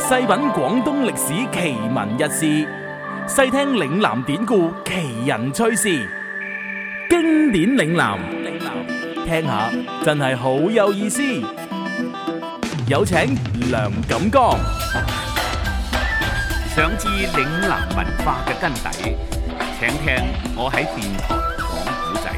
細品廣東歷史奇聞軼事，細聽嶺南典故奇人趣事，經典嶺南，聽下真係好有意思。有請梁錦江。 想知嶺南文化嘅根底，請聽我喺電台講古仔。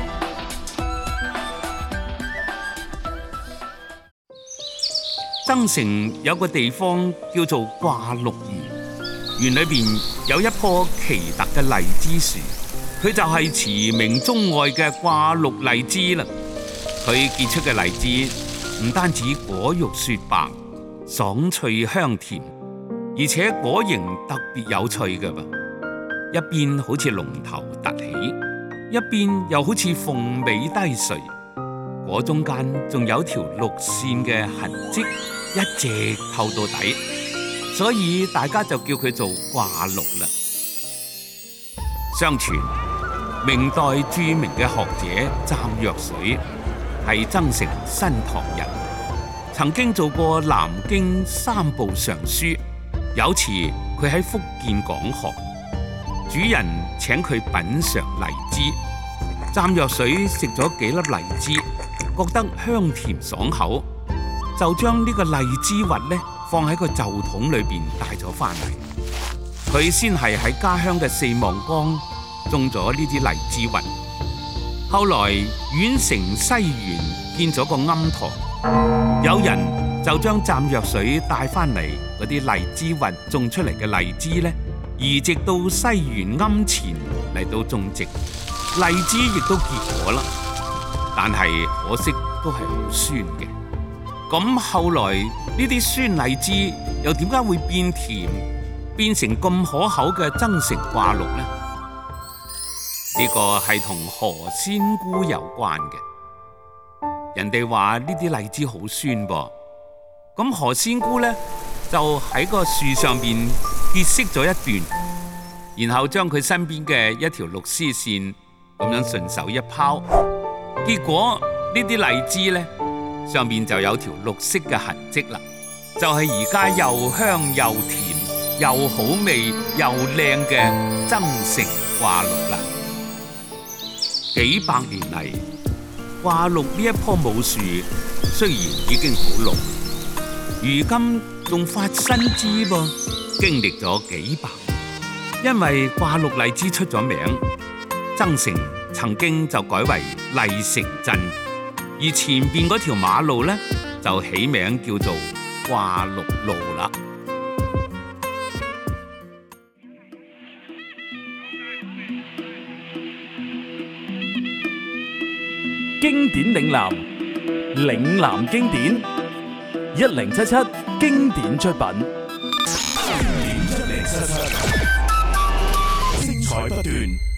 增城有個地方叫做掛綠園，園裏邊有一棵奇特嘅荔枝樹，佢就係馳名中外嘅掛綠荔枝啦。佢結出嘅荔枝唔單止果肉雪白、爽脆香甜，而且果形特別有趣嘅噃，一邊好似龍頭凸起，一邊又好似鳳尾低垂，果中間仲有條綠線嘅痕跡，一直透到底，所以大家就叫佢做掛綠啦。相傳明代著名嘅學者湛若水係增城新唐人，曾經做過南京三部尚書。有次佢喺福建講學，主人請佢品嘗荔枝，湛若水食咗幾粒荔枝，覺得香甜爽口，就將呢個荔枝核放喺個袖筒裏邊帶咗翻嚟。佢先係喺家鄉嘅四望崗種咗呢啲荔枝核，後來縣城西園建咗個庵堂，有人就將湛若水帶翻嚟嗰啲荔枝核種出嚟嘅荔枝移植到西園庵前嚟到種植，荔枝亦都結果啦，但係可惜都係好酸嘅。咁後來呢啲酸荔枝又點解會變甜，變成咁可口嘅增城掛綠呢？呢個係同何仙姑有關嘅。人哋話呢啲荔枝好酸噃，咁何仙姑就喺個樹上邊結識咗一段，然後將佢身邊嘅一條綠絲線咁樣順手一拋，結果呢啲荔枝上面就有條綠色嘅痕跡啦，就係而家又香又甜又好味又靚嘅增城掛綠啦。幾百年嚟，掛綠呢一棵母樹雖然已經好老，如今仲發新枝噃，經歷咗幾百年，因為掛綠荔枝出咗名，增城曾經就改為荔城鎮，而前邊嗰條馬路就起名叫做掛綠路啦。 經典嶺南，嶺南經典1077經典出品，經典1077，精彩不斷。